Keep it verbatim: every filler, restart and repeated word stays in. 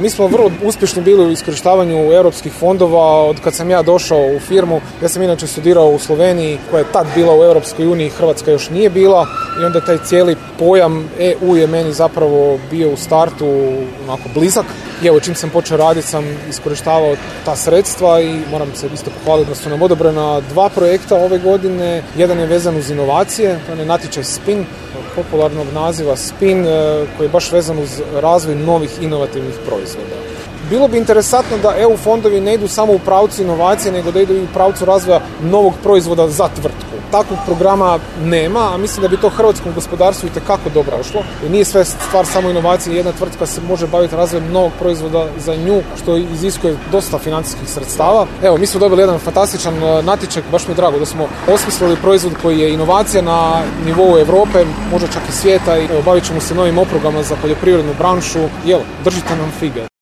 Mi smo vrlo uspješni bili u iskorištavanju europskih fondova. Od kad sam ja došao u firmu, ja sam inače studirao u Sloveniji koja je tad bila u Europskoj uniji, Hrvatska još nije bila, i onda taj cijeli pojam E U je meni zapravo bio u startu onako blizak. I evo, čim sam počeo raditi sam iskorištavao ta sredstva i moram se isto pohvaliti da su nam odobrena dva projekta ove godine. Jedan je vezan uz inovacije, to je natječaj Spin, popularnog naziva Spin, koji je baš vezan uz razvoj novih inovativnih proizvoda. Bilo bi interesantno da E U fondovi ne idu samo u pravcu inovacije, nego da idu i u pravcu razvoja novog proizvoda za tvrtku. Takvog programa nema, a mislim da bi to hrvatskom gospodarstvu itekako dobro došlo. Jer nije sve stvar samo inovacije, jedna tvrtka se može baviti razvojem novog proizvoda za nju, što iziskuje dosta financijskih sredstava. Evo, mi smo dobili jedan fantastičan natječaj, baš mi je drago da smo osmislili proizvod koji je inovacija na nivou Europe, možda čak i svijeta, i evo, bavit ćemo se novim oprugama za poljoprivrednu branšu. I evo, držite nam fige.